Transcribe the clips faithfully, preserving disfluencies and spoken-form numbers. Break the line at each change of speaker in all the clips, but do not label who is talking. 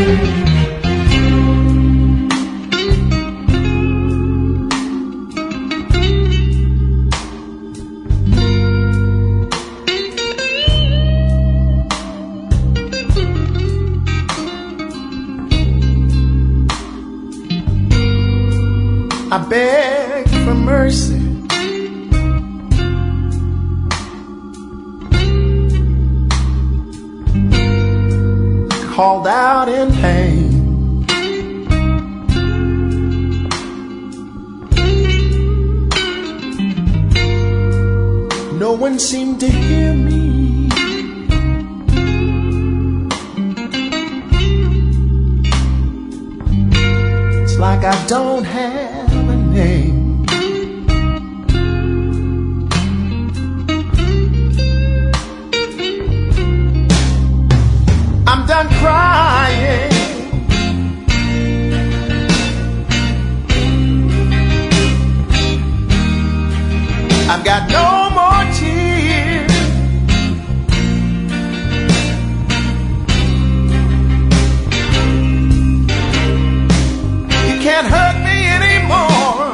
I beg for mercy. Called out in pain. No one seemed to hear me. It's like I don't have a name. I'm done crying. I've got no more tears. You can't hurt me anymore.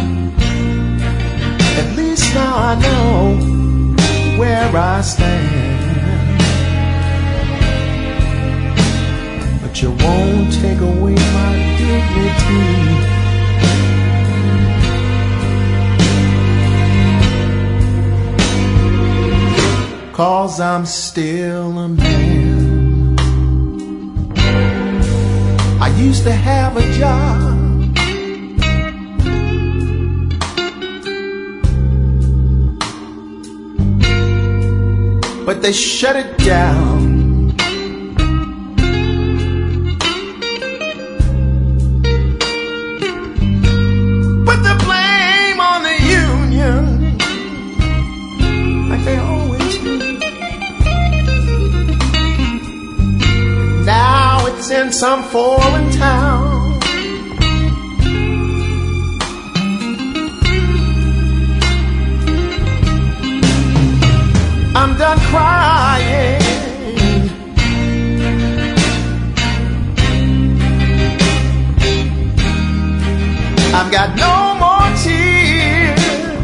At least now I know where I stand. But you won't take away my dignity. Cause I'm still a man. I used to have a job. But they shut it down. Put the blame on the union, like they always do. Now it's in some foreign town. I'm done crying. I've got no more tears.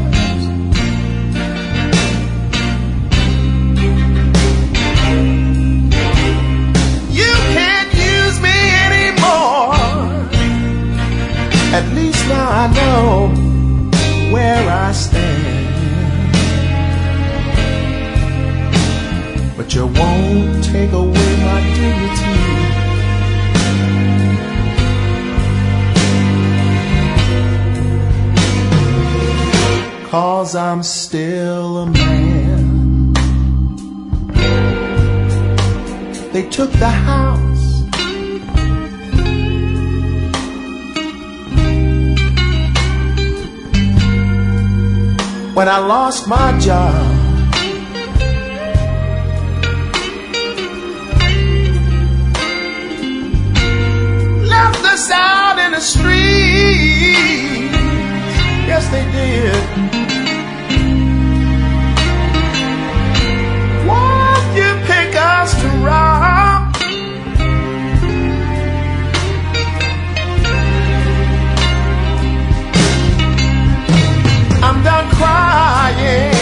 You can't use me anymore. At least now I know where I stand. But you won't take away my dignity. Cause I'm still a man. They took the house. When I lost my job. Left us out in the street. Yes, they did. Why'd you pick us to rob? I'm done crying.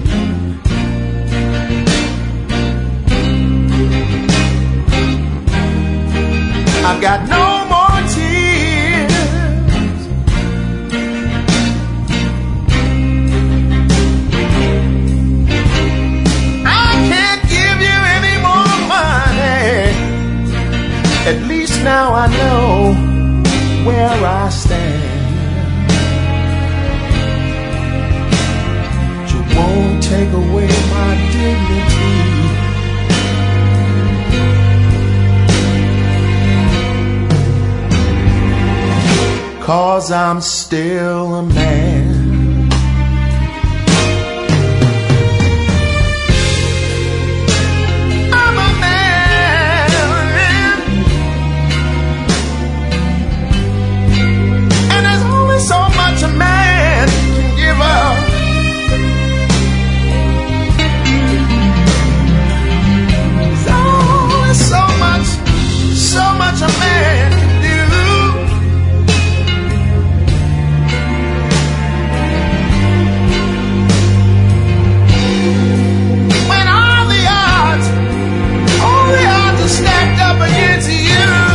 I've got no more tears. I can't give you any more money. At least now I know where I stand. But you won't take away my dignity. Cause I'm still a man. I'm a man. And there's only so much a man can give up. There's only so much, so much a a man can do. When all the odds, all the odds are stacked up against you.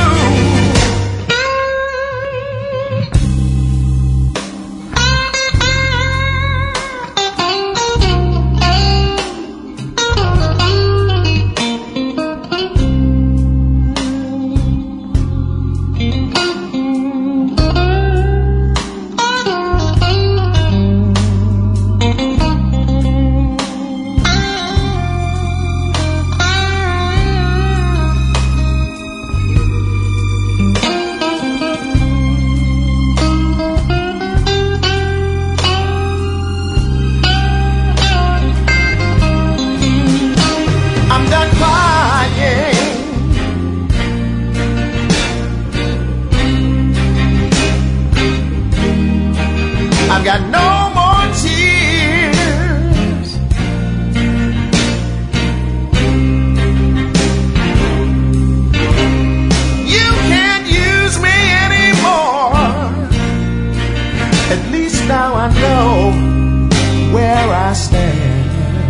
I've got no more tears. You can't use me anymore. At least now I know where I stand.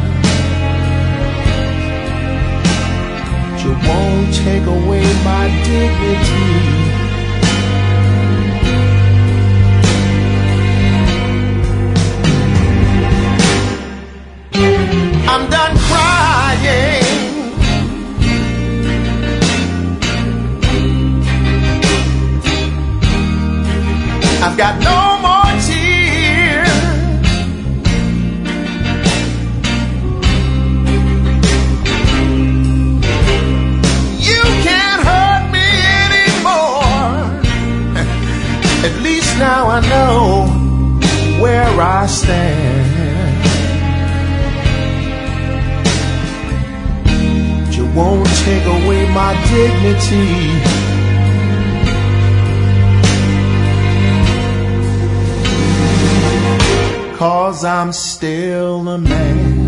You won't take away my dignity. I'm done crying. I've got no more tears. You can't hurt me anymore. At least now I know where I stand. Won't take away my dignity. 'Cause I'm still a man.